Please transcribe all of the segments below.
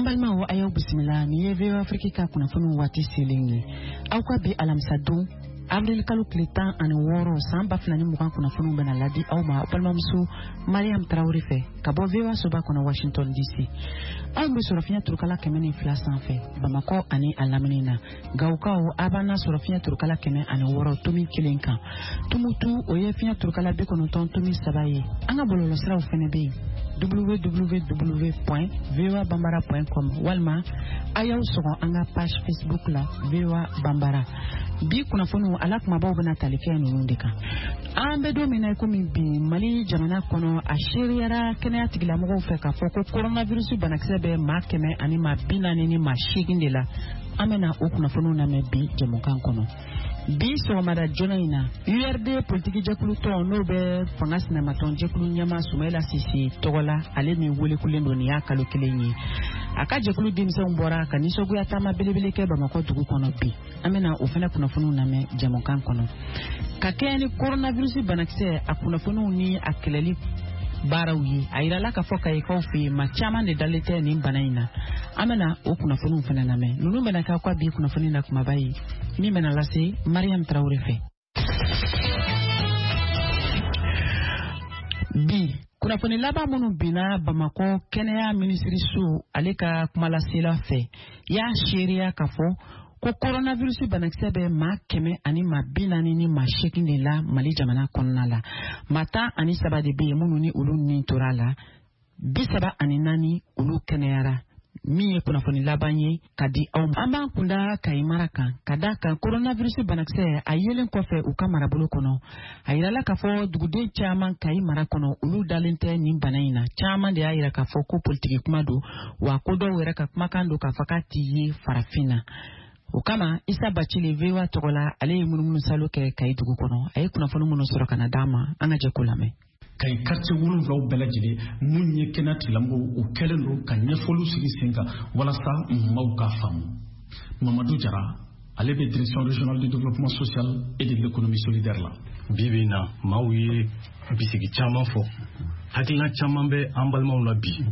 Ambalma wa ayaw bismillah ni yevewa Afrika kuna funu wati silingi. Auka bi alamsadun Abdel Kalou Kletan ani woro samba flani mukan kuna funu bena ladi au ma palma musu Mariam Traoré fe kabo vewa soba kuna Washington DC. Au mbe sorafina turkala kemeni flasan fe Bamako ani alaminina gaukao abana sorafina turkala keme ani woro tumi kilenka tumutu oye fina turkala be kono ton tumi sabaye anga bololo sra ufene be www.voabambara.com walma ayaw sogo anga page Facebook la VOA Bambara bi kuna fonu alak mabaw bana talifiya nunu deka ambe do mina ko min bi Mali jamana kono a shiriyara kenya tigila mo fe ka foko coronavirus banakse be ma keme ani ma binani ni ma shigindela amena o kuna fonu na me bi jamokan kono bi so mara jonaina URD politique jakulu to no be fangas na maton jakulu nyama Sumaila Sisi togola ale mi wole kulendo ni akalo kilenyi aka jakulu dimse mbora kaniso guya tama belebele ke Bamako dugu kono bi amena ofena kuna funu na me jamokan kono kakeni coronavirus banakse akuna funu ni akeleli barawi ayira la ka foka iko fi machama de dalete ni banaina amena o kuna funu fena na me nunu mena ka kwa bi kuna funu na kuma bayi mi mena lasi Mariam Traoré fe bi kuna funu laba munu bina Bamako Kenya ministry su aleka kuma la sela fe ya sheria kafo ko coronavirus banakse be ma keme ani ma binani ni ma shekinde la Mali jamana konna la mata ani sabade be munu ni ulu ni torala bisaba ani nani ulu keneyara mi kuna foni labanye kadi au amba kunda kai maraka kadaka coronavirus banakse ayelen kofe ukamara bulu kono ayala kafo dugude chaman kai marakono ulu dalente ni banaina chaman de ayira kafo ko politiki kuma do wa kodo wera ka makando ka fakati yi farafina ukama isa bachili vewa togola ale munumunu salo ke kai dugu kono ay kuna fonu munu soro kana dama anga je kulame kay quartier wulun flaw belajili munye kenati lambo o kelelo ka nyefolu sigi singa wala sa mawka fam Mamadou Diarra ale be direction régionale du développement social et de l'économie solidaire la bibina mawye bisigi chama fo hakila chama be ambalma la bi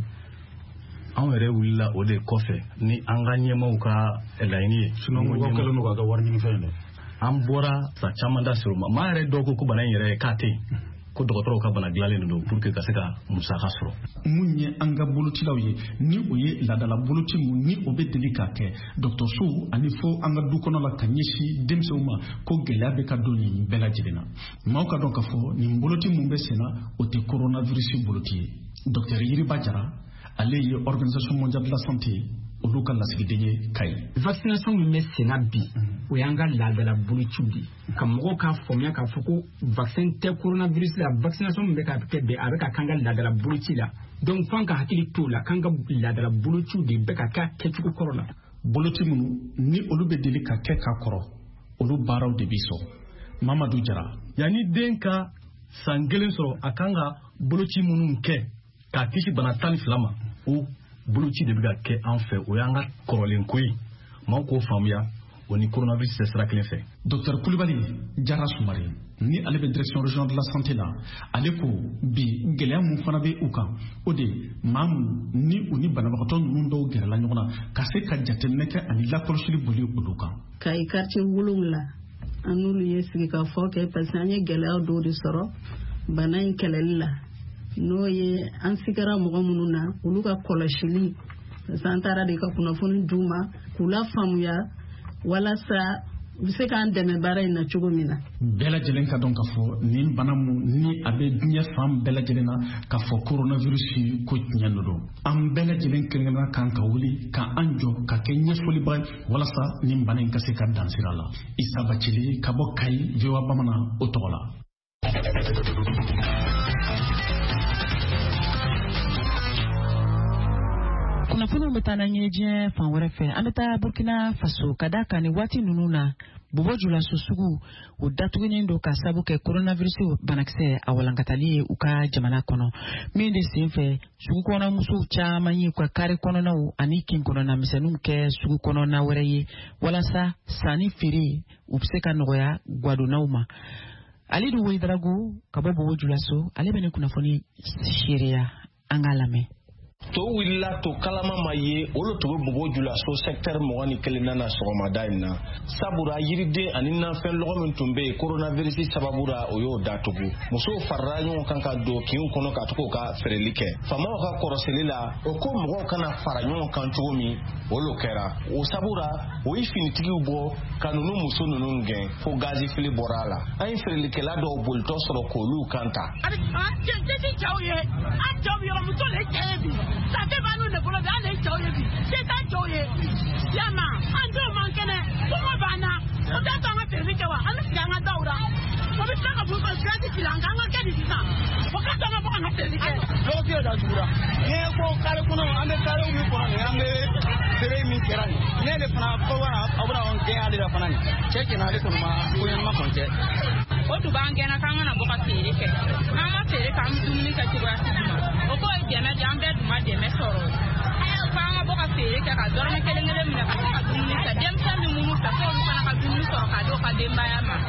an yɛrɛ wulila o de kɔfɛ ni an ka ɲɛmaw ka laɲini ye sinon ko kɛlen don ka wari ɲini fɛn dɛ an bɔra sa caman da sɔrɔ maa yɛrɛ dɔw ko bana in yɛrɛ k'a tɛ yen ko dɔgɔtɔrɔw ka bana dilanlen don pour que ka se ka musaka sɔrɔ mun ye an ka bolocilaw ye ni o ye ladala boloci mun ni o bɛ deli k'a kɛ dɔgɔtɔrɔso ani fo an ka du kɔnɔ la ka ɲɛsin denmisɛnw ma ko gɛlɛya bɛ ka don nin bɛɛ lajɛlen na maaw ka dɔn k'a fɔ nin boloci mun bɛ senna o tɛ coronavirus boloci ye docteur Yiriba Jara ale ye organisation mondiale de la santé olu ka lasigiden kai vaccination min bɛ senna bi o y'an ka laadala bolociw de ka mɔgɔw k'a faamuya k'a fɔ ko vaccin tɛ coronavirus la vaccination min bɛ ka kɛ bɛn a bɛ ka kan ka laadala boloci la donc f'an ka hakili t'o la k'an ka laadala bolociw de bɛ ka kɛ kɛcogo kɔrɔ la boloci minnu ni olu bɛ deli ka kɛ k'a kɔrɔ olu baaraw de b'i sɔrɔ Mamadou Diarra yanni den ka san kelen sɔrɔ a kan ka boloci minnu kɛ k'a kisi bana 12 ma o boloci de bɛ ka kɛ an fɛ o y'an ka kɔrɔlen ko ye maaw k'o faamuya o ni coronavirus tɛ sira kelen fɛ. Docteur Kulibali Jara Sumari ni ale bɛ direction régionale de la santé la ale ko bi gɛlɛya mun fana bɛ u kan o de maa mun ni u ni banabagatɔ ninnu dɔw gɛrɛla ɲɔgɔn na ka se ka jateminɛ kɛ ani lakɔlɔsili boli olu kan. Kayi quartier wolonwula an n'olu ye sigikafɔ kɛ parce que an ye gɛlɛya dɔw de sɔrɔ bana in kɛlɛli la. N'o ye an sigara mɔgɔ minnu na olu ka kɔlɔsili an taara de ka kunnafoni d'u ma k'u la faamuya walasa u bɛ se k'an dɛmɛ baara in na cogo min na. Bɛɛ lajɛlen ka dɔn k'a fɔ nin bana mun ni a bɛ diɲɛ fan bɛɛ lajɛlen na k'a fɔ coronavirus ko tiɲɛ don an bɛɛ lajɛlen kelen-kelenna kan ka wuli ka an jɔ ka kɛ ɲɛfɔliba ye walasa nin bana in ka se ka dan sira la. Isa Bacili ka bɔ Kayi VOA Bamanan o tɔgɔ la. Kunnafoni bɛ taa n'an ye diɲɛ fan wɛrɛ fɛ an bɛ taa Burkina Faso ka da kan ni waati ninnu na bɔbɔjula sugu o datugulen don ka sabu kɛ coronavirus banakisɛ a walankatali ye u ka jamana kɔnɔ min de sen fɛ sugu kɔnɔ musow caman ye ka kari kɔnɔnaw ani kin kɔnɔna misɛnninw kɛ sugu kɔnɔna wɛrɛ ye walasa sanni feere u bɛ se ka nɔgɔya gwadonnaw ma. Alidu Weidarago ka bɔ bɔbɔjula so ale bɛ ne kunnafoni seereya an ka lamɛn. to willa to kalama maye olo to bobo jula so secteur mo woni kelina na so madaina sabura yiride anina fen logo men tumbe coronavirus sababura oyo datugu muso faranyo kanka do kin kono ka to ka ferelike fama ka koroselila o ko mo kana faranyo kan tugomi olo kera o sabura o ifinitigi ubo kanunu muso nunu ngen fo gazi fili borala ay ferelike la do bolto soro ko lu kanta je chaoye a chaoye muso le kebi ça fait pas nous le problème d'aller chaoye c'est ta chaoye yama ando mankene comment bana on t'entend à faire vite wa on se ganga daura on veut faire pour que ça te langa on quel dit ça on ka tama pas on faire vite l'autre da dura ne ko kale kuno ande kale mi ko ande tere mi kerani ne le fana ko wa abura on ke ale da fana cheke na le ko ma ko yan ma konje o tu bangena kanga na boka tere ke mama tere kam dumni ka tibra o ko e deme jambe duma deme soro fanga boka tere ke ka dorme kelengele mi ka dumni ka dem tammi munu ta ko kana ka dumni soro ka do ka demba ya ma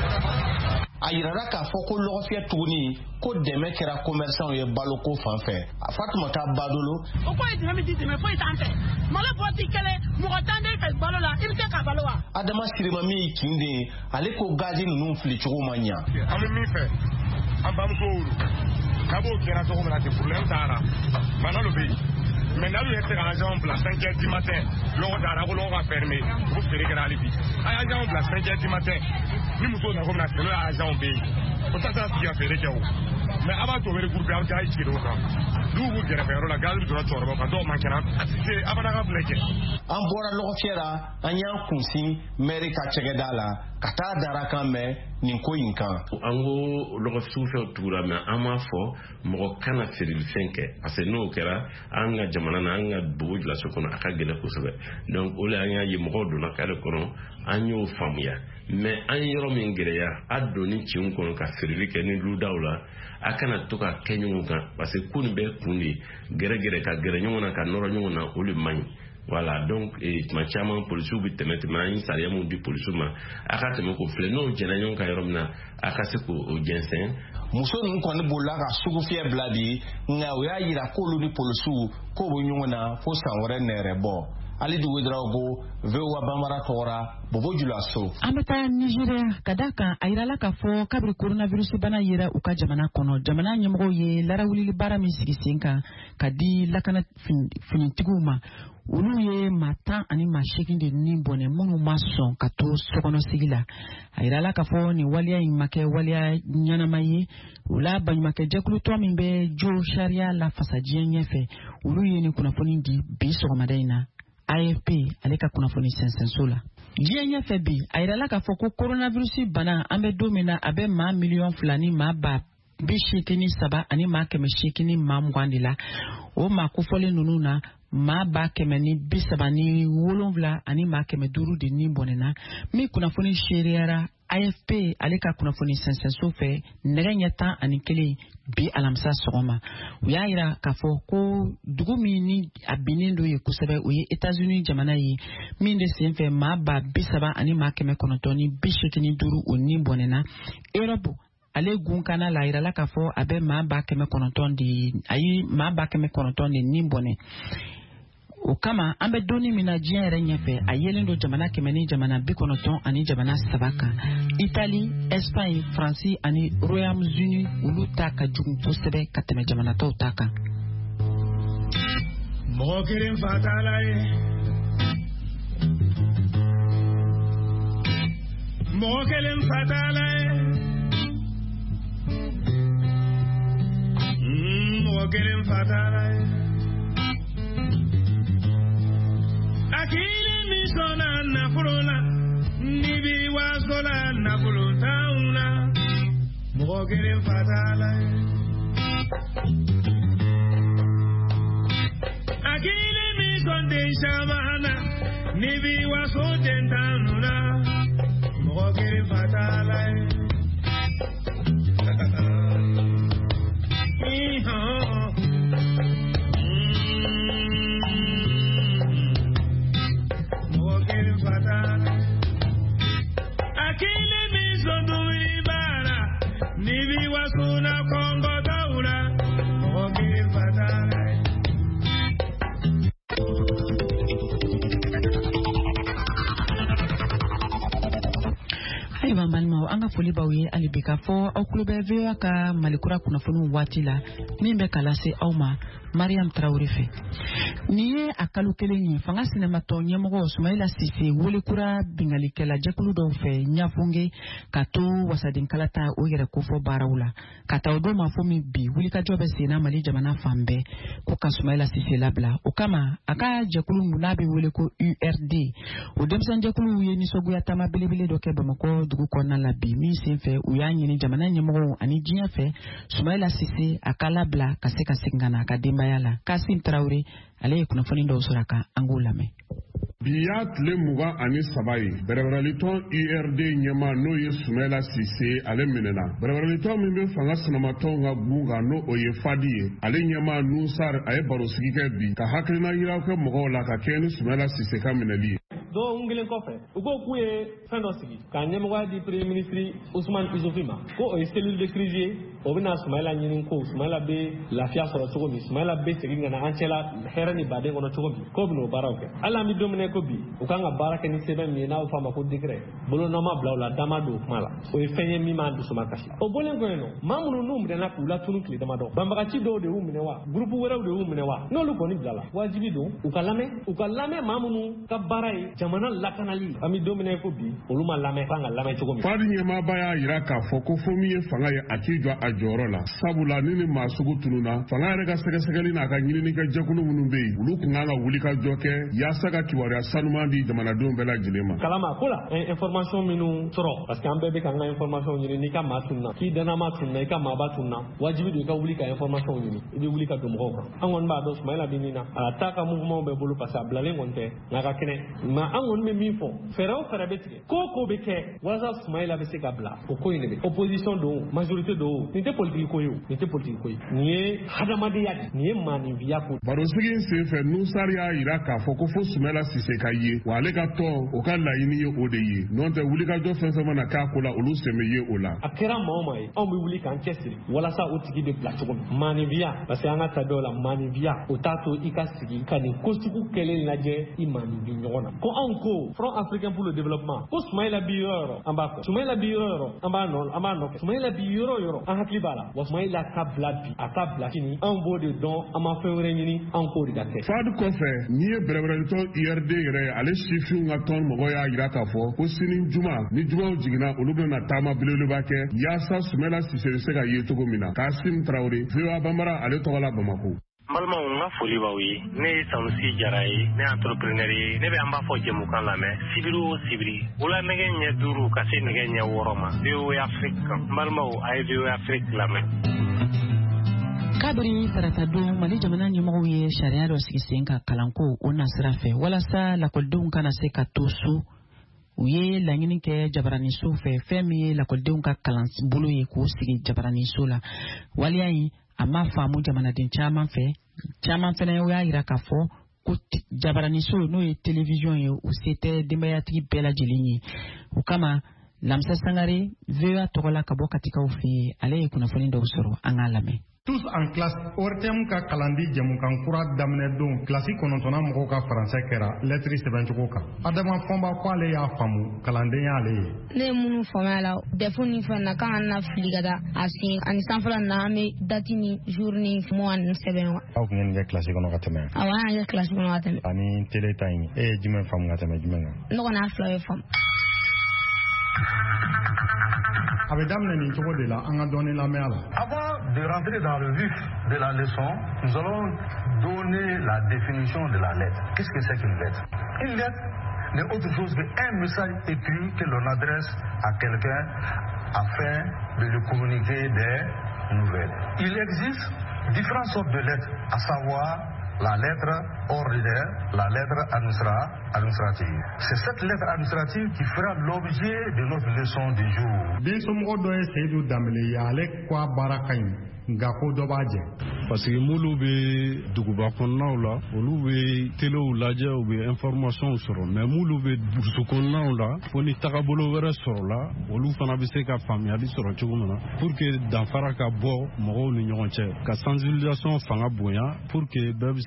ayirara ka foko logofia tuni ko deme kera commerçant ye baloko fanfɛ Fatuma ta badolo o ko e deme mi dime fo itante mala boti kele mo tande ka balola ibte ka balowa adama sirima mi kinde ale ko gazi nunu fili chogo manya ami mi fe ambam ko uru kabo kera so ko na te problème tara manalo be maintenant il était arrangé en place 5h du matin l'on dara ko l'on va fermer vous ferez que alibi arrangé en place 5h du matin ni muso na ko na se arrangé en be o ta ta si affaire ke o mais avant to ver groupe am tay ci do ka du bu gere fe la gal do to ka do man kana ati abana ga bleke an bora logo fiera anya kunsin meri ka chegedala kata dara kan me nin ko yinkan ango logo sufe tura me ama fo mo kana firil fenke ase no kera anga jamana na anga bugu la sokona aka gele ko sebe donc ole anya yi mo do na kale kono anyo famuya mais an yoro min gereya adoni ci kono ka firil ke ni lu dawla akana to ka kenyu kan parce que kun be kundi gere ka gere nyona ka noro nyona ole mani voilà donc ma chama polisu bi temete mani sariya mu di polisu ma aka teme ko fle no jena nyon ka yoromna aka se ko o jensen muso nun ko ni bolla ka sugu fie bladi nga o ya yira ko lu ni polisu ko bo nyona fo sanwore nere bo ali du wedrago vewa bamara tora bobo julaso amata Nigeria kadaka ayirala ka fo kabri coronavirus bana yira uka jamana kono jamana nyemgo ye lara wuli bara mi sigisenka kadi lakana finitiguma ulu ye mata ani mashiki de nimbone munu mason kato sokono sigila ayirala ka fo ni walia imake walia nyana maye ula banyumake jekulu to mimbe jo sharia la fasaji nyefe ulu ye ni kuna foni di biso madaina AFP aleka kuna foni sensensola jienya febi ayirala ka fo ko coronavirus bana ambe domina abe ma million flani ma ba bishikini saba ani ma keme shikini ma mgwandila o ma kufole nununa ma ba keme ni bisaba ni wolonvla ani ma keme duru di ni bonena mi kuna foni sheriara AFP aleka kuna foni sensenso fe neganyata ani kele bi alamsa sogoma uyayira kafo ko dugumi ni abinindo ye kusebe uye États-Unis jamana yi minde senfe ma ba bisaba ani ma keme konontoni bishikini duru oni bonena Europe ale gunkana la ira la kafo abe ma ba keme kononton di ayi ma ba keme kononton di ni bone o kama ambe doni mina jien renyefe ayelendo jamana kemeni jamana bikonoton ani jamana sabaka Italie, Espagne, France ani Royaume-Uni ulu taka jum fosebe kateme jamana to taka mokirin fatalaye mokirin fatalaye mokirin fatalaye akili misona na furula nibi wasola na fuluntauna mokirin fatalaye akili misonde shamana nibi wasodentanuna mokirin fatalaye akili misondo ibara nibi wasuna kongo daula mokirin fatalaye anga foli baw ye ali bi ka fɔ aw kulo bɛ VOA ka malikura kunnafoni waati la min bɛ kala se aw ma Mariam Traoré fɛ. Ni ye a kalo kelen ye fanga sinematɔ ɲɛmɔgɔ Sumaila Sise welikura bingalikɛla jɛkulu dɔw fɛ Ɲafunge ka to wasaden kalata o yɛrɛ kofɔ baaraw la ka taa o don ma fɔ min bi wulikajɔ bɛ senna Mali jamana fan bɛɛ ko ka Sumaila Sise labila o kama a ka jɛkulu mun n'a bɛ wele ko URD o denmisɛn jɛkulu ye nisɔgoya taama belebele dɔ kɛ Bamakɔ dugu kɔnɔna la bi min senfɛ u y'a ɲini jamana ɲɛmɔgɔw ani diɲɛ fɛ Sumaila Sise a ka labila ka se ka segin ka na a ka denbaya la. Kasim Traoré ale ye kunnafoni dɔw sɔrɔ a kan an k'o lamɛn. Bi y'a tile 23 ye bɛrɛbɛrɛlitɔn URD ɲɛma n'o ye Sumaila Sise ale minɛna. Bɛrɛbɛrɛlitɔn min bɛ fanga sinamatɔw ka gun kan n'o o ye Fadi ye ale ɲɛma Nusar a ye barosigi kɛ bi ka hakilina yiraw kɛ mɔgɔw la ka kɛ ni Sumaila Sise ka minɛli ye. Donc ngelen kɔfɛ u ko k'u ye fɛn dɔ sigi ka ɲɛmɔgɔya di premier ministre Ousmane Izofi ma ko o ye cellule de crise ye o bɛna Sumaila ɲini ko Sumaila bɛ lafiya sɔrɔ cogo min Sumaila bɛ segin ka na an cɛla hɛrɛ ni baden kɔnɔ cogo min k'o bɛna o baaraw kɛ hali an bɛ don min na ko bi u kan ka baara kɛ ni sɛbɛn min ye n'a bɛ fɔ a ma ko décret bolonɔma bila o la dama don o kuma la o ye fɛn ye min b'an dusuma kasi o bɔlen kɔ yen nɔ maa minnu n'u minɛna k'u latunu tile damadɔ banbagaci dɔw de y'u minɛ wa groupe wɛrɛw de y'u minɛ wa n'olu kɔni bilala wajibi don u ka lamɛn maa minnu ka baara ye jamana lakanali ami domine ko bi olu ma lamɛn kan ka lamɛn cogo min Fadi ɲɛmaaba y'a yira k'a fɔ ko fo min ye fanga ye a k'i jɔ a jɔyɔrɔ la sabula ni maa sugu tununa fanga yɛrɛ ka sɛgɛsɛgɛli n'a ka ɲinini kɛ jɛkulu minnu bɛ yen olu kun kan ka wuli ka jɔ kɛ yaasa ka kibaruya sanuman di jamanadenw bɛɛ lajɛlen ma kalama ko la information minnu sɔrɔ parce que an bɛɛ bɛ k'an ka information ɲini n'i ka maa tununa k'i danama tununa i ka maaba tununa wajibi don i ka wuli ka information ɲini i bɛ wuli ka don mɔgɔw kan an kɔni b'a dɔn Sumaila bɛ min na a ta ka mouvement bɛɛ bolo parce que a bilalen kɔni tɛ nka ka kɛnɛ nka an kɔni bɛ min fɔ fɛɛrɛ o fɛɛrɛ bɛ tigɛ ko bɛ kɛ walasa Sumaila bɛ se ka bila o ko in de bɛ opposition don majorité don nin tɛ politique ko ye o nin tɛ politique ko ye nin ye hadamadenya de nin ye maanifinya ko barosigi in senfɛ Nusar y'a yira k'a fɔ ko fo Sumaila Sise ka ye wa ale ka tɔn o ka laɲini ye o de ye n'o tɛ wulikajɔ fɛn fɛn mana k'a ko la olu sen bɛ ye o la a kɛra maa o maa ye anw bɛ wuli k'an cɛsiri walasa o tigi bɛ bila cogo min maanifinya parce que an ka ta dɔw la maanifinya o t'a to i ka sigi ka nin ko sugu kɛlen lajɛ i maanifi ɲɔgɔn na ko anw ko Front Africain pour le Développement ko Sumaila bi yɔrɔ an b'a fɔ Sumaila bi yɔrɔ an b'a nɔfɛ Sumaila bi yɔrɔ an hakili b'a la wa Sumaila ka bila bi a ka bila sini anw b'o de dɔn an ma fɛn wɛrɛ ɲini anw k'o de ka kɛ Fadi kɔfɛ n'i ye bɛrɛbɛrɛlitɔn URD yɛrɛ ye ale sifinw ka tɔn mɔgɔ y'a yira k'a fɔ ko sini juma ni jumaw jiginna olu bɛna taama belebeleba kɛ yaasa Sumaila Sise bɛ se ka ye cogo min na Kasim Traoré VOA Bambara ale tɔgɔ la Bamako. Balimaw n ka foli b'aw ye ne ye Sanusi Jara ye ne ye entrepreneur ye ne bɛ an b'a fɔ jɛmukan lamɛn sibiri o sibiri wula nɛgɛ ɲɛ 5 ka se nɛgɛ ɲɛ 6 ma VOA Afrique kan balimaw a ye VOA Afrique lamɛn. Kabiri tarata don Mali jamana ɲɛmɔgɔw ye sariya dɔ sigi sen ka kalanko o nasira fɛ walasa lakɔlidenw kana se ka to so u ye laɲini kɛ jabaraniso fɛ fɛn min ye lakɔlidenw ka kalanbolo ye k'o sigi jabaraniso la waliya in a ma faamu jamanaden caman fɛnɛ y'a yira k'a fɔ ko jabaraniso n'o ye télévision ye u se tɛ denbayatigi bɛɛ lajɛlen ye o kama Lamsa Sangare VOA tɔgɔ la ka bɔ Katikaw fɛ yen ale ye kunnafoni dɔw sɔrɔ an k'a lamɛn. Tous en classe ORTM ka kalandi jamukan kura daminɛ don kilasi 9 mɔgɔw ka faransɛ kɛra lettre sɛbɛncogo kan Adama Fɔnba ko ale y'a faamu kalanden y'ale ye ne ye minnu faamuya la defu ni fɛn na kan na fili ka da a sen ani sanfɛla na an bɛ dati ni jour ni mois ni sɛbɛn wa aw kun ye nin kɛ kilasi kɔnɔ ka tɛmɛ awɔ an y'a kɛ kilasi kɔnɔ ka tɛmɛ ani télé ta in e ye jumɛn faamu ka tɛmɛ jumɛn kan ne kɔni y'a fila bɛɛ faamu a bɛ daminɛ nin cogo de la an ka dɔɔnin lamɛn a la. Avant de rentrer dans le vif de la leçon, nous allons donner la définition de la lettre. Qu'est-ce que c'est qu'une lettre? Une lettre n'est autre chose qu'un message écrit que l'on adresse à quelqu'un afin de lui communiquer des nouvelles. Il existe différentes sortes de lettres, à savoir la lettre ordinaire, la lettre administrative. C'est cette lettre administrative qui fera l'objet de notre leçon du jour. Densomɔgɔ dɔ ye Seyidu Danbele ye ale ko a baara ka ɲi nka ko dɔ b'a jɛ. Parce que m'olu bɛ duguba kɔnɔnaw la olu bɛ telew lajɛ u bɛ information sɔrɔ mais m'olu bɛ burusi kɔnɔnaw la fo ni tagabolo wɛrɛ sɔrɔ la olu fana bɛ se ka faamuyali sɔrɔ cogo min na pour que danfara ka bɔ mɔgɔw ni ɲɔgɔn cɛ ka sensibilisation fanga bonya pour que bɛɛ bɛ se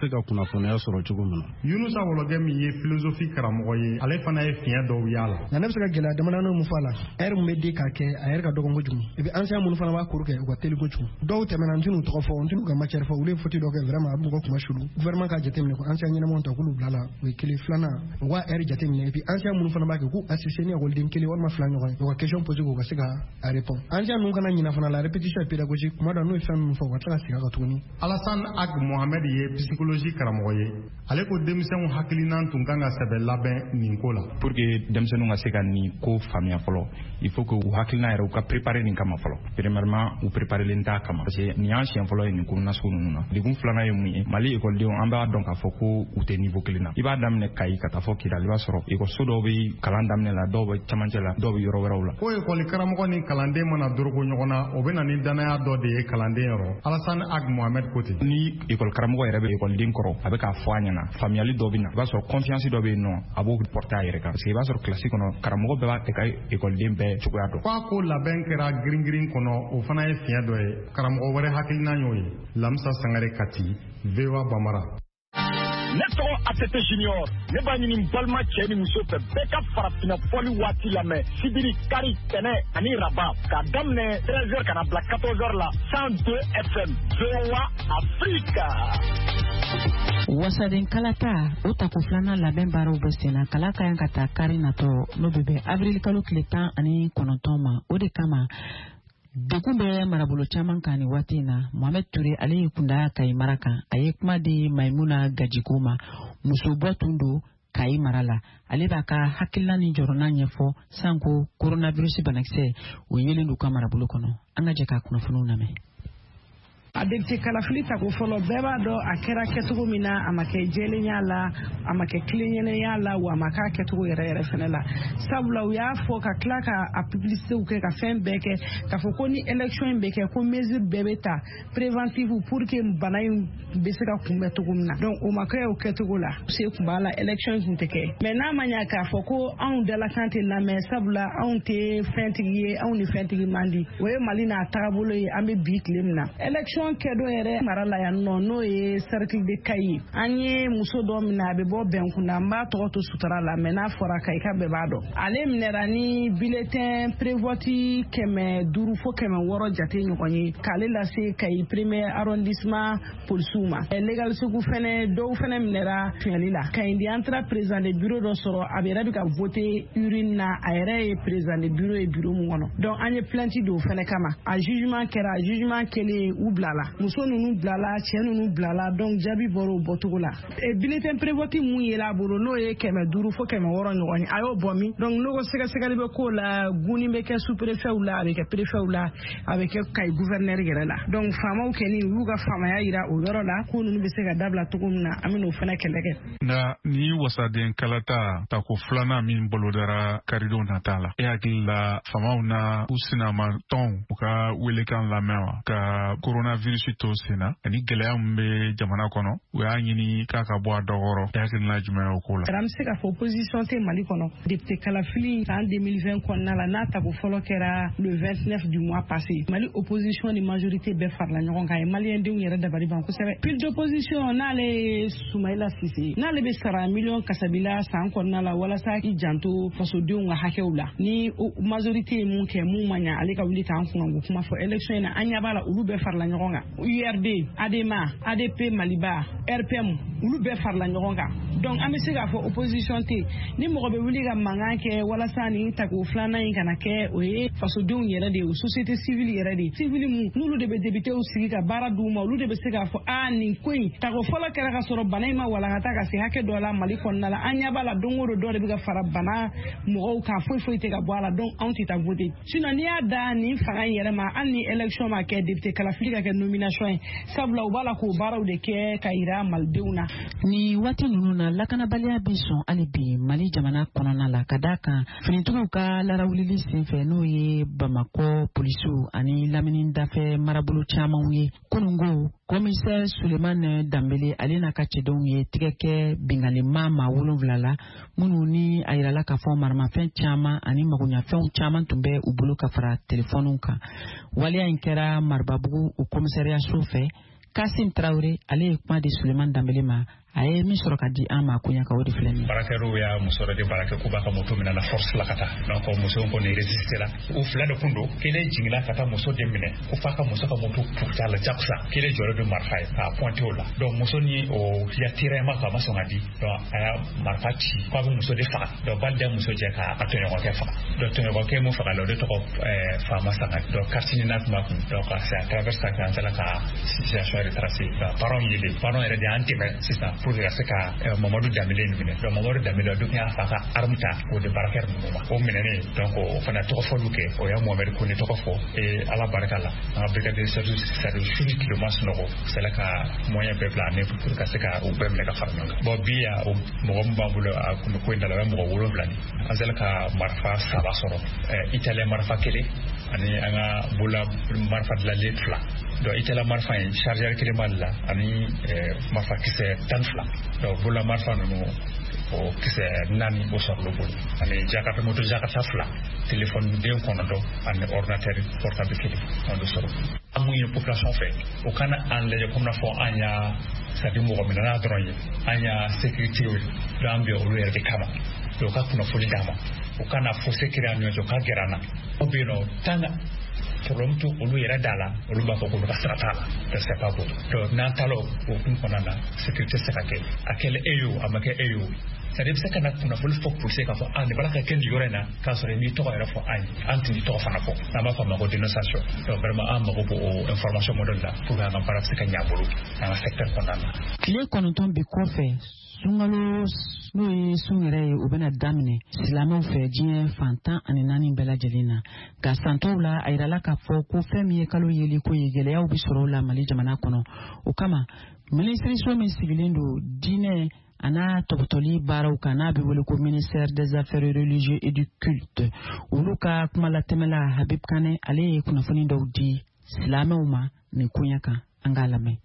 se ka kunnafoniya sɔrɔ cogo min na. Yunusa Wologɛ min ye philosophie karamɔgɔ ye, ale fana ye fiɲɛ dɔw yala. Na ne bɛ se ka gɛlɛya damadɔnin mun fɔ a la. Ɛri mun bɛ di k'a kɛ a yɛrɛ ka dɔgɔn kojugu. Et puis ancien minnu fana b'a kuru kɛ u ka teli kojugu. Dɔw tɛmɛna n tɛn'u tɔgɔ fɔ, n tɛn'u ka matière fɔ, olu ye faute dɔ kɛ vraiment a b'u ka kuma sulu. Gouvernement ka jateminɛ ko ancien ɲɛnamaw ta k'olu bila la, o ye kelen. Filanan u ka ɛri jateminɛ et puis ancien minnu fana b'a kɛ k'u assisté ni école kelen walima fila ɲɔgɔn ye. U ka question posé k'u ka se ka a répondre. Ancien ninnu kana ɲina fana la répétition est pédagogique. Kuma dɔ n'u ye fɛn minnu fɔ u ka tila ka segin a kan tuguni. Alassane Ag Mohamed ye psychologie karamɔgɔ ye. Ale ko denmisɛnw hakilina tun kan ka sɛbɛ labɛn nin ko la. Pour que denmisɛnw ka se ka nin ko faamuya fɔlɔ, il faut que u hakilina yɛrɛ u ka préparer nin kama fɔlɔ. Premièrement u préparelen t'a kama parce que nin y'an siɲɛ fɔlɔ ye nin ko nasugu ninnu na. Degun filanan ye mun ye? Mali écoledenw an b'a dɔn k'a fɔ ko u tɛ niveau kelen na. I b'a daminɛ Kayi ka taa fɔ Kidali, i b'a sɔrɔ écoleso dɔw bɛ kalan daminɛ la, dɔw bɛ camancɛ la, dɔw bɛ yɔrɔ wɛrɛw la. Ko école karamɔgɔ ni kalanden mana dorogo ɲɔgɔn na, o bɛ na ni danaya dɔ de ye kalanden yɔrɔ. Alassane Ag Mohamed ko ten. Ni école karamɔgɔ yɛrɛ bɛ écoleden kɔrɔ, a bɛ k'a fɔ a ɲɛna, faamuyali dɔ bɛ na, i b'a sɔrɔ confiance dɔ bɛ yen nɔ, a b'o porter a yɛrɛ kan parce que i b'a sɔrɔ classe kɔnɔ karamɔgɔ bɛɛ b'a ka écoleden bɛɛ cogoya dɔn. K'a ko labɛn kɛra girin-girin kɔnɔ, o fana ye fiɲɛ dɔ ye. Karamɔgɔ wɛrɛ hakilina y'o ye. Lamisa Sangare Kati, VOA Bambara. Ne tɔgɔ ATT Junior, ne b'a ɲini balima cɛ ni muso fɛ bɛɛ ka farafinna fɔli waati lamɛn sibiri kari tɛnɛ ani raba k'a daminɛ 13h kana bila 14h la 102 FM VOA Afrika. Wasaden kalata o tako filanan labɛn baaraw bɛ sen na kala ka yan ka taa kari natɔ n'o bɛ bɛn avril kalo tile 19 ma o de kama dekun bɛ marabolo caman kan ni waati in na Mohamed Ture ale ye kunda Kayi mara kan a ye kuma di Maimuna Gajiko ma muso bɔ tun don Kayi mara la ale b'a ka hakilina ni jɔrɔna ɲɛfɔ sanko coronavirus banakisɛ o yelen du ka marabolo kɔnɔ an ka jɛ ka kunnafoniw lamɛn. A député kalafili ta ko fɔlɔ bɛɛ b'a dɔn a kɛra kɛcogo min na a ma kɛ jɛlenya la a ma kɛ tilennenya la wa a ma k'a kɛcogo yɛrɛ fɛnɛ la sabula u y'a fɔ ka tila ka a publicitéw kɛ ka fɛn bɛɛ kɛ k'a fɔ ko ni élection in bɛ kɛ ko mesure bɛɛ bɛ ta préventive pour que bana in bɛ se ka kunbɛn cogo min na donc o ma kɛ o kɛcogo la se kun b'a la élection kun tɛ kɛ mais n'a ma ɲa k'a fɔ ko anw dalakan tɛ lamɛn sabula anw tɛ fɛntigi ye anw ni fɛntigi man di o ye Mali n'a tagabolo ye an bɛ bi tile min na élection kɛ dɔ yɛrɛ mara la yan nɔ n'o ye cercle de Kayi an ye muso dɔ min na a bɛ bɔ bɛnkun na n b'a tɔgɔ to sutura la mais n'a fɔra Kayi ka bɛɛ b'a dɔn ale minɛra ni bulletin prévote 500 fo 600 jate ɲɔgɔn ye k'ale lase Kayi premier arrondissement polisiw ma légal segu fɛnɛ dɔw fɛnɛ minɛra fiɲɛli la Kayi di an taara président de bureau dɔ sɔrɔ a bɛ yɛrɛ bɛ ka voter urine na a yɛrɛ ye président de bureau ye bureau mun kɔnɔ donc an ye plainte don fɛnɛ kama a jugement kɛra jugement kɛlen u bilala muso ninnu bilala cɛ ninnu bilala donc jaabi bɔra o bɔcogo la bulletin prévote mun yela a bolo n'o ye 500 fo 600 ɲɔgɔn ye a y'o bɔ min donc n'o sɛgɛsɛgɛli bɛ k'o la guni bɛ kɛ sous-préfet la a bɛ kɛ préfet la a bɛ kɛ Kayi gouverneur yɛrɛ la donc faamaw kɛni u y'u ka faamaya yira o yɔrɔ la ko ninnu bɛ se ka dabila cogo min na an bɛ n'o fana kɛlɛ kɛ nka ni wasaden kalata tako filanan min bolodara karidenw nata la e hakili la faamaw na u sinama tɔnw u ka welekan lamɛn wa ka coronavirus to senna ani gɛlɛya min bɛ jamana kɔnɔ u y'a ɲini k'a ka bɔ a dɔgɔrɔ e hakilina jumɛn o ko la an bɛ se k'a fɔ opposition tɛ Mali kɔnɔ député kalafili san 2020 kɔnɔna la n'a tako fɔlɔ kɛra le 29 du mois passé Mali opposition ni majorité bɛɛ farala ɲɔgɔn kan ye maliyɛn denw yɛrɛ dabali ban kosɛbɛ pile d'opposition n'ale ye Soumaïla Cissé n'ale bɛ sara million kasabila san kɔnɔna la walasa k'i janto fasodenw ka hakɛw la ni majorité ye mun kɛ mun ma ɲa ale ka wuli k'an kunkanko kuma fɔ élection in na an ɲɛ b'a la olu bɛɛ farala ɲɔgɔn kan URD ADEMA ADP Maliba RPM olu bɛɛ farala ɲɔgɔn kan donc an bɛ se k'a fɔ opposition tɛ ni mɔgɔ bɛ wuli ka mankan kɛ walasa ni tako filanan in kana kɛ o ye fasodenw yɛrɛ de ye o société civile yɛrɛ de civile mun n'olu de bɛ députéw sigi ka baara d'u ma olu de bɛ se k'a fɔ nin ko in tako fɔlɔ kɛra ka sɔrɔ bana in ma walakata ka se hakɛ dɔ la Mali kɔnɔna la an ɲɛ b'a la don o don dɔ de bɛ ka fara bana mɔgɔw kan foyi tɛ ka bɔ a la donc anw tɛ taa voter sinon n'i y'a da nin fanga in yɛrɛ ma hali ni élection ma kɛ député kalafili ka kɛ nomination ye sabula u b'a la k'o baaraw de kɛ ka yira malidenw na ni waati ninnu na lakanabaliya bɛ sɔn hali bi Mali jamana kɔnɔna la ka d'a kan finitigiw ka larawulili senfɛ n'o ye Bamakɔ polisiw ani Lamini dafɛ marabolo camanw ye kunungo commissaire Sulemani Danbele ale n'a ka cɛdenw ye tigɛ kɛ binganima maa 7 la minnu ni a yirala k'a fɔ maramafɛn caman ani magoɲafɛnw caman tun bɛ u bolo ka fara telefɔniw kan waleya in kɛra Maribabugu o commissariat so fɛ Kasim Traoré ale kuma di Suleiman Dambele ma aye min sɔrɔ ka di an ma kunya ka o de filɛ nin ye. Baarakɛlaw y'a muso dɔ de baara kɛ k'u b'a ka moto minɛ la force la ka taa donc muso in kɔni résisté la u fila de kun don kelen jiginna ka taa muso den minɛ ko f'a ka muso ka moto puruta la jakusa kelen jɔlen don marifa ye k'a pointé o la donc muso ni o ya tiraillement k'a ma sɔn ka di donc a y'a marifa ci k'a bɛ muso de faga donc bali da muso jɛ k'a tɔɲɔgɔnkɛ faga donc tɔɲɔgɔnkɛ mun faga la o de tɔgɔ Fama Sanga donc quartier n'a tun b'a kun donc c'est à travers ça qu'an sera ka situation retracée parents yɛrɛ de y'an dɛmɛ sisan pour que ka se ka Mamadou Damile minɛ donc Mamadou Damile duk y'a fa ka arme ta o de barakɛr ninnu ma o minɛnen donc o fana tɔgɔ fɔliw kɛ o y'a Mohamed Kone tɔgɔ fɔ et ala barika la an ka brigade de service c'est de juri kilo ma sunɔgɔ c'est là ka moyen bɛɛ bila ne pour ka se ka o bɛɛ minɛ ka fara ɲɔgɔn kan bon bi o mɔgɔ min b'an bolo a kun ko in da la o ye mɔgɔ 7 ni an sera ka marifa 3 sɔrɔ italien marifa 1 ani an ka bolola marifa dilanlen 2 donc itala marifa in chargeur 1 b'ale la ani marifa kisɛ 12 donc bolola marifa ninnu o kisɛ 4 o sɔrɔla bolo ani moto jakarta 2 téléphone den 9 ani ordinateur portable 1 an de sɔrɔ an mun ye population fɛ o kana an lajɛ comme n'a fɔ an y'a c'est-à-dire mɔgɔ minɛna dɔrɔn ye an y'a sécurité donc an bɛ olu yɛrɛ de kama donc ka kunnafoni d'a ma o kana fossé créer an ɲɔgɔn cɛ o ka gɛrɛ an na o bɛ yen nɔ tant problème to olu yɛrɛ da la olu b'a fɔ k'olu ka sira t'a la c'est pas bon donc n'an taala o kun kɔnɔna na sécurité se ka kɛ a kɛlen e ye o a ma kɛ e ye o c'est-à-dire bɛ se ka na kunnafoni fɔ policier k'a fɔ nin bala ka kɛ nin yɔrɔ in na k'a sɔrɔ i m'i tɔgɔ yɛrɛ fɔ an ye an tun t'i tɔgɔ fana fɔ n'an b'a fɔ a ma ko dénonciation donc vraiment an mago b'o information modèle la pour que an ka baara bɛ se ka ɲɛ a bolo an ka secteur kɔnɔna na. Tile 9 bi kɔfɛ sunkalo n'o ye sun yɛrɛ ye o bɛna daminɛ silamɛw fɛ diɲɛ fantan ani 4 bɛɛ lajɛlen na nka santɔw la a yirala k'a fɔ ko fɛn min ye kalo yeli ko ye gɛlɛyaw bi sɔrɔ o la Mali jamana kɔnɔ o kama minisiriso min sigilen don diinɛ a n'a tɔbɔtɔli baaraw kan n'a bɛ wele ko ministère des affaires religieuses et du culte olu ka kumalatɛmɛla Habib Kane ale ye kunnafoni dɔw di silamɛw ma nin koɲɛ kan an k'a lamɛn.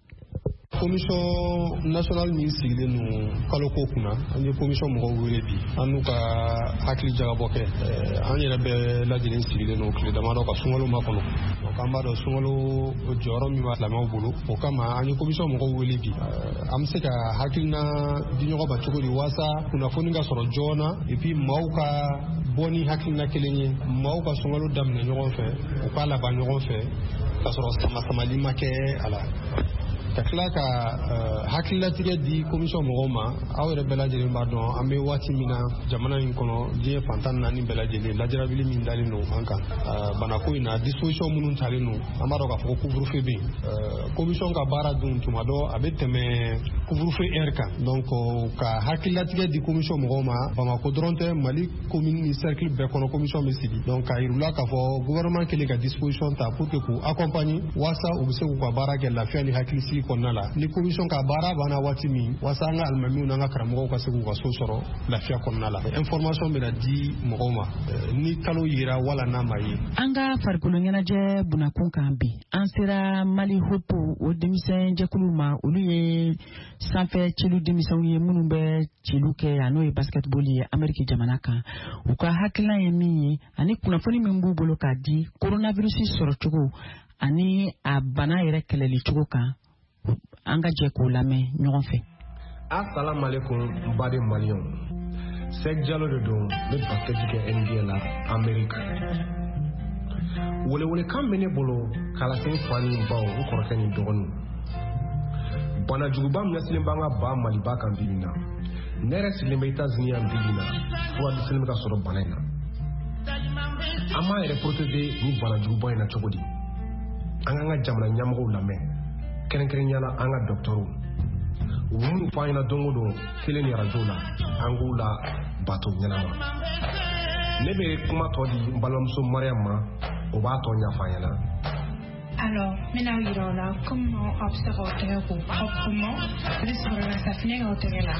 Commission nationale min sigilen no kalo ko kunna an ye commission mɔgɔw wele bi an n'u ka hakili jagabɔ kɛ an yɛrɛ bɛɛ lajɛlen sigilen no tile damadɔ ka sunkalo makɔnɔ donc an b'a dɔn sunkalo jɔyɔrɔ min b'a silamɛw bolo o kama an ye commission mɔgɔw wele bi an bɛ se ka hakilina di ɲɔgɔn ma cogo di waasa kunnafoni ka sɔrɔ joona et puis maaw ka bɔ ni hakilina kelen ye maaw ka sunkalo daminɛ ɲɔgɔn fɛ u k'a laban ɲɔgɔn fɛ ka sɔrɔ sama-samali ma kɛ a la ka tila ka hakililatigɛ di commission mɔgɔw ma aw yɛrɛ bɛɛ lajɛlen b'a dɔn an bɛ waati min na jamana in kɔnɔ diɲɛ fantan 4 bɛɛ lajɛlen lajɛrabili min dalen don an kan banako in na disposition minnu talen don an b'a dɔn k'a fɔ ko couvre-feu bɛ yen commission ka baara dun tuma dɔ a bɛ tɛmɛ couvre-feu heure kan donc ka hakililatigɛ di commission mɔgɔw ma Bamako dɔrɔn tɛ Mali commune ni cercle bɛɛ kɔnɔ commission bɛ sigi donc ka yir'ula k'a fɔ gouvernement kelen ka disposition ta pour que k'u accompagner waasa u bɛ se k'u ka baara kɛ lafiya ni hakilisigi kɔnɔna la ni commission ka baara banna waati min waasa an ka alimamiw n'an ka karamɔgɔw ka se k'u ka so sɔrɔ lafiya kɔnɔna la information bɛna di mɔgɔw ma ni kalo yira wala n'a ma ye. An ka farikolo ɲɛnajɛ bunakun kan bi an sera Mali Hopo o denmisɛn jɛkulu ma olu ye sanfɛ celu denmisɛnw ye minnu bɛ celu kɛ yan n'o ye basketball ye Amérique jamana kan u ka hakilina ye min ye ani kunnafoni min b'u bolo k'a di coronavirus sɔrɔ cogo ani a bana yɛrɛ kɛlɛli cogo kan an ka jɛ k'o lamɛn ɲɔgɔn fɛ. Assalamu alaikum bade Maliens. Sek Jalo de don ne basket kɛ NBA la Amérique. Wele kan bɛ ne bolo kalasen fa ni baw n kɔrɔkɛ ni dɔgɔninw. Bana juguba min ɲɛsinnen b'an ka ba Maliba kan bi na. Ne yɛrɛ sigilen bɛ États-Unis yan bi na fura disilen bɛ ka sɔrɔ bana in na. An b'an yɛrɛ protéger ni bana juguba in na cogo di? An k'an ka jamana ɲɛmɔgɔw lamɛn. Kɛrɛnkɛrɛnyala an ka dɔgɔtɔrɔw u minnu fɔ an ɲɛna don o don télé ni radio la an k'u la bato ɲɛnama ne bɛ kuma tɔ di n balimamuso Mariam ma o b'a tɔ ɲɛfɔ an ɲɛna. Alors, maintenant, il y a comment observer proprement le sur la safinée au terrain.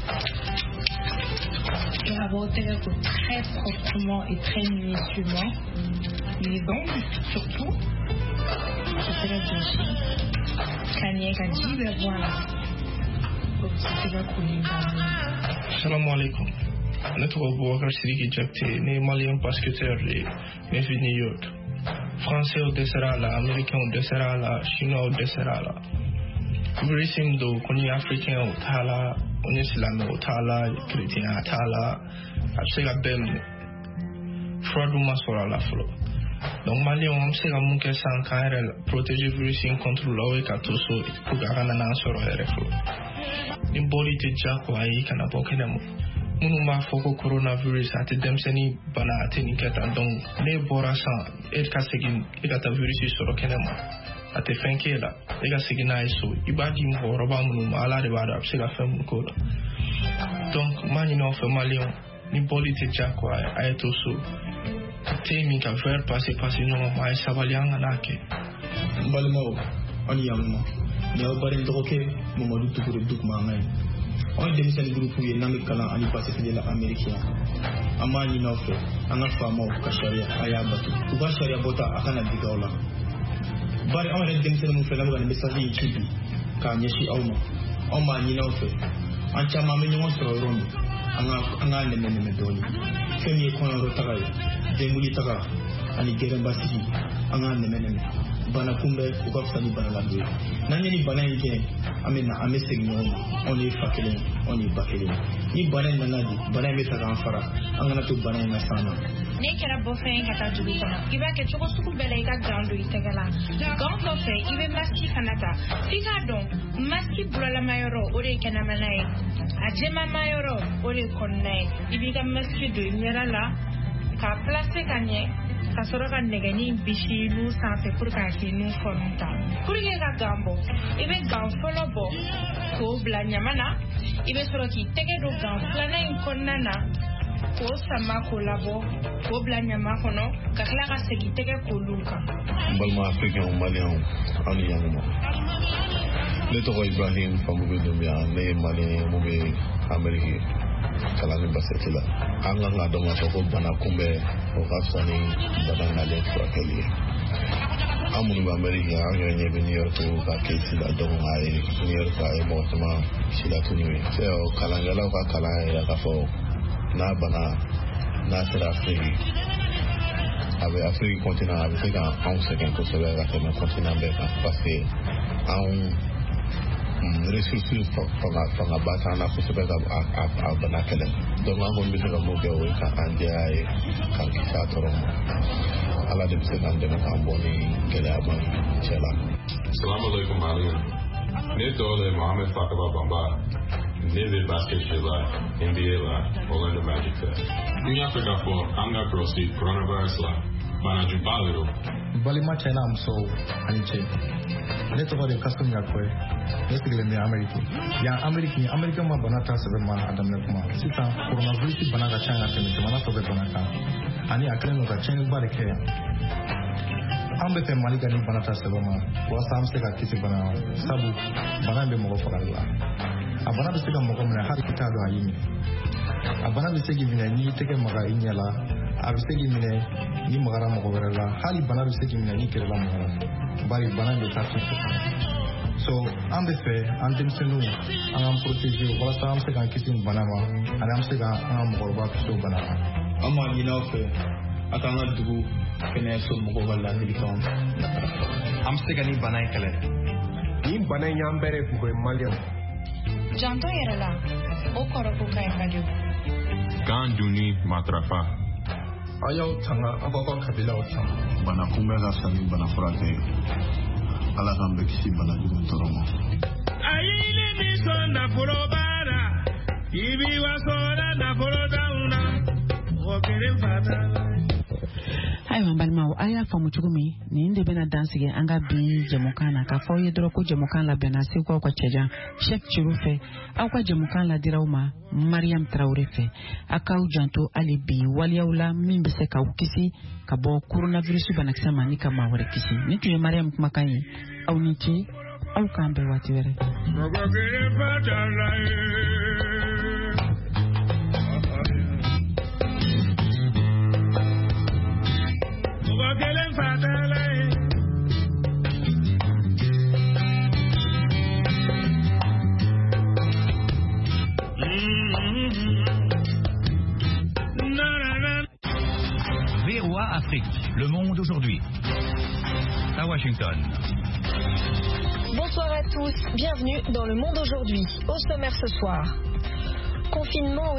Il y a très proprement et très minutieusement les ongles surtout. C'est la bougie. Salam alaikum. Ne trouve Bouakar Sidiki Jakte, né malien basketteur, né vu New York. Français au dessert là, américain au dessert là, chinois au dessert là. virus do koni africain o tala on islam o tala chrétien tala absega bem fraudu masora la flo donc mali on absega mun ke san kaire protéger virus contre lawe ka toso pour garana na soro reflo ni boli te jako ai kana bokene mo munu ma foko coronavirus ate demseni bana ate ni keta donc ne bora san ka segin ta virus soro kenema ate fenkela ga segina iso ibadi mo roba munu ala de bada absega fem ko la donc mani no fe malion ni boli te jako ai toso temi ka ver passer no mai sabaliang anake balmo ani yamma ne barin doke mo modu tukuru duk ma ngai on demisen groupe yi namik kala ani passé de la américain amani no fe anga famo ka sharia ayabatu uba sharia bota akana digawla bari on demisen mo fe lamuga message yi chibi ka nyeshi awma on ma ni no fe an chama me nyon so rondo anga ne doni femi ko ro tagay demuli taga ani gere basiki anga ne bana kumbe ukafani bana lambe nani ni bana yake amena amesegno on est fakele on est bakele ni bana nanaji bana mesa kan fara angana to bana na sana ne kera bofen kata jubi kono iba ke choko suku bele ka gando itegala gando fe ibe maski kanata fika don maski bulala mayoro ore kana manai ajema mayoro ore konnai ibiga maski do nyerala ka place kanye kasoro ka negani bishilu sanse pour ka kinu fonta pour que gambo ibe gamfolo bo ko bla nyamana ibe soro ki tege do gamflana in konnana ko sama ko labo ko bla nyama kono ka kala ka segi tege ko luka balma africain malien ani yango le to Ibrahim famugo do ya ne malien mo be Amerique kala ni basetila anga nga do ma ko bana kumbe o kasani bana na le kwa kali amuni ba Amerique anga nye be New York ka kesi la do ngai New York ka e mo tama sila tuni so kala ngala ka kala ya ka fo na bana na sera Afrique avec Afrique continent avec ça on sait que c'est la continent beka parce que ressources pour la bataille na kusiba a banakele donc on va mettre mo be o ka ande ay kan kisa toro ala de se kan de kan boni kele aban chela assalamu alaikum alaikum ne dole Mohammed Fakaba Bamba ne de basket chela NBA la Orlando Magic in Africa for anga prosi coronavirus la bana jubalo balima chena amso aniche ne to de custom ya kwe ne sigile ne America ma banata sebe ma adam ne kuma sita coronavirus banaka changa teme mana to be banaka ani akreno ka chen bare ke ambe te malika ni banata sebe ma wa samse ka kisi bana sabu bana be mo ko la abana be sega mo ko mena har kitado ayimi abana be segi bina ni teke maga inyala abisegi mine ni magara mo ko la hali bana be segi mine ni kere la magara bari bana be tatu so ambe fe andim senu am protéger wala sam se kan kisin bana ma am se ga am ko ba so bana amma ni na fe atanga dugu kene so mo ko wala ni kan am se ga ni bana kale ni bana nyambere ko maliam janto yerala o koro ko kai radio Ganduni matrafa ayaw tanga ababa kabila otanga bana kumbe ga sani bana furate ala kan be kisi bana dum toromo ayini mi sonda furobara ibi wasora na furodauna okere fata ayiwa balimaw a y'a faamu cogo min nin de bɛna dansigi an ka bi jɛmukan na k'a fɔ aw ye dɔrɔn ko jɛmukan labɛnna segu aw ka cɛjan Cheick Thioro fɛ aw ka jɛmukan ladiraw ma Mariam Traoré fɛ a k'aw janto hali bi waliyaw la min bɛ se k'aw kisi ka bɔ coronavirus banakisɛ ma ni ka maa wɛrɛ kisi ni tun ye Mariam kumakan ye aw ni ce aw k'an bɛn waati wɛrɛ. VOA Afrique, le monde aujourd'hui. À Washington. Bonsoir à tous, bienvenue dans Le Monde aujourd'hui. Au sommaire ce soir, confinement